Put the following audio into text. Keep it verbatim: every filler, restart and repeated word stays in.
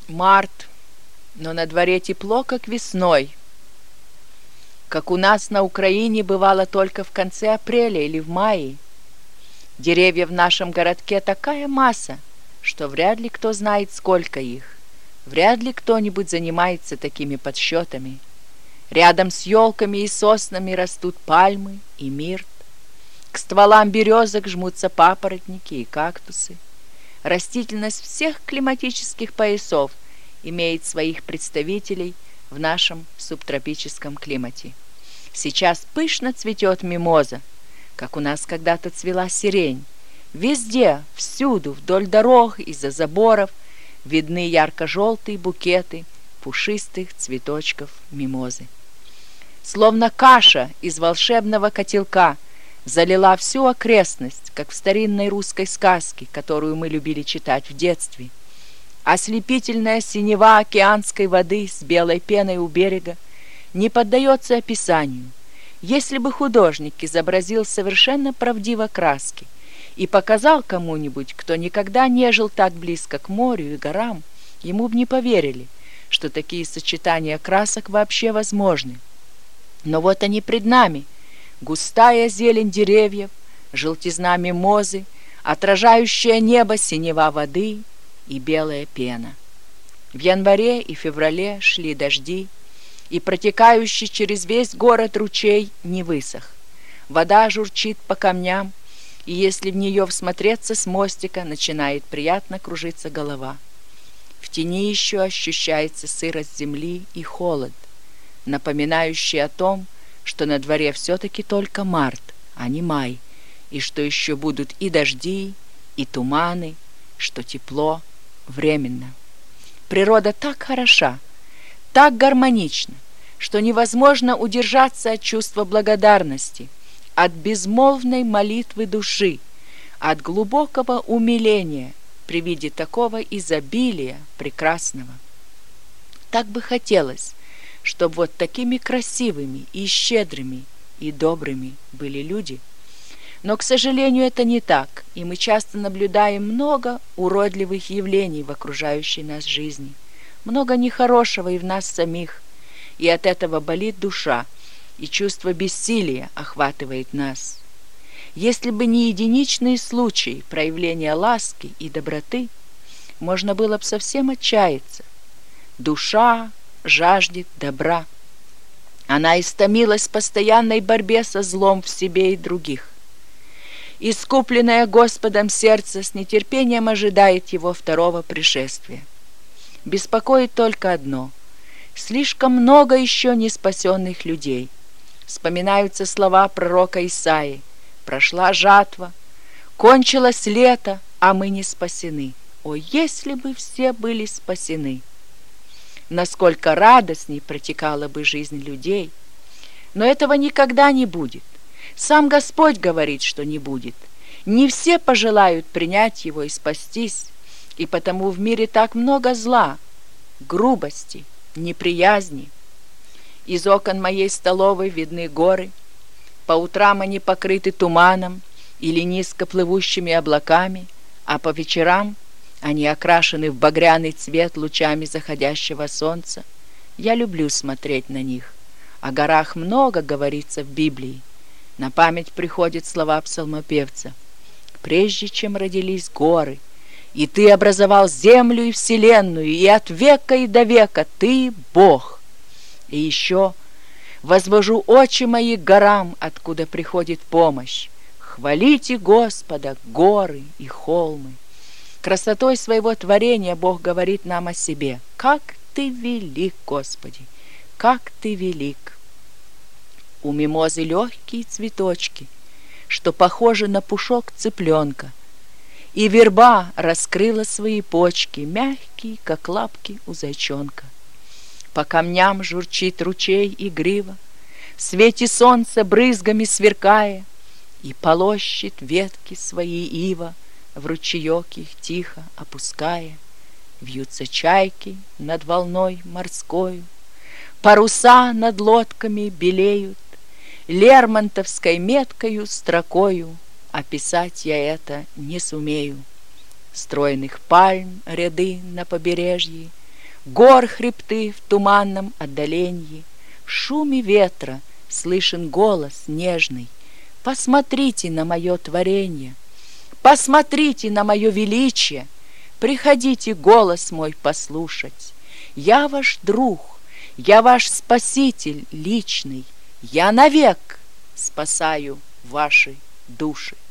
Март, но на дворе тепло, как весной, как у нас на Украине бывало только в конце апреля или в мае. Деревьев в нашем городке такая масса, что вряд ли кто знает, сколько их. Вряд ли кто-нибудь занимается такими подсчетами. Рядом с елками и соснами растут пальмы и мирт. К стволам березок жмутся папоротники и кактусы. Растительность всех климатических поясов имеет своих представителей в нашем субтропическом климате. Сейчас пышно цветет мимоза, как у нас когда-то цвела сирень. Везде, всюду, вдоль дорог, из-за заборов видны ярко-желтые букеты пушистых цветочков мимозы. Словно каша из волшебного котелка залила всю окрестность, как в старинной русской сказке, которую мы любили читать в детстве. Ослепительная синева океанской воды с белой пеной у берега не поддается описанию. Если бы художник изобразил совершенно правдиво краски и показал кому-нибудь, кто никогда не жил так близко к морю и горам, ему бы не поверили, что такие сочетания красок вообще возможны. Но вот они пред нами: густая зелень деревьев, желтизна мимозы, отражающее небо синева воды и белая пена. В январе и феврале шли дожди, и протекающий через весь город ручей не высох. Вода журчит по камням, и если в нее всмотреться с мостика, начинает приятно кружиться голова. В тени еще ощущается сырость земли и холод, напоминающий о том, что на дворе все-таки только март, а не май, и что еще будут и дожди, и туманы, что тепло временно. Природа так хороша, так гармонична, что невозможно удержаться от чувства благодарности, от безмолвной молитвы души, от глубокого умиления при виде такого изобилия прекрасного. Так бы хотелось, чтобы вот такими красивыми и щедрыми и добрыми были люди. Но, к сожалению, это не так, и мы часто наблюдаем много уродливых явлений в окружающей нас жизни, много нехорошего и в нас самих, и от этого болит душа, и чувство бессилия охватывает нас. Если бы не единичные случаи проявления ласки и доброты, можно было бы совсем отчаяться. Душа жаждет добра. Она истомилась в постоянной борьбе со злом в себе и других. Искупленное Господом сердце с нетерпением ожидает Его второго пришествия. Беспокоит только одно: слишком много еще неспасенных людей. Вспоминаются слова пророка Исаии: «Прошла жатва, кончилось лето, а мы не спасены. О, если бы все были спасены!» Насколько радостней протекала бы жизнь людей. Но этого никогда не будет. Сам Господь говорит, что не будет. Не все пожелают принять Его и спастись, и потому в мире так много зла, грубости, неприязни. Из окон моей столовой видны горы. По утрам они покрыты туманом или низко плывущими облаками, а по вечерам они окрашены в багряный цвет лучами заходящего солнца. Я люблю смотреть на них. О горах много говорится в Библии. На память приходят слова псалмопевца: «Прежде чем родились горы, и ты образовал землю и вселенную, и от века и до века ты Бог». И еще: «Возвожу очи мои к горам, откуда приходит помощь. Хвалите Господа, горы и холмы». Красотой своего творения Бог говорит нам о себе: «Как ты велик, Господи, как ты велик». У мимозы легкие цветочки, что похожи на пушок цыпленка, и верба раскрыла свои почки, мягкие, как лапки у зайчонка. По камням журчит ручей игриво, в свете солнца брызгами сверкая, и полощет ветки свои ива, в ручеек их тихо опуская. Вьются чайки над волной морскою, паруса над лодками белеют, лермонтовской меткою строкою описать я это не сумею. Стройных пальм ряды на побережье, Гор хребты в туманном отдаленье, в шуме ветра слышен голос нежный. Посмотрите на мое творенье, посмотрите на мое величие, приходите голос мой послушать. Я ваш друг, я ваш спаситель личный, я навек спасаю ваши души.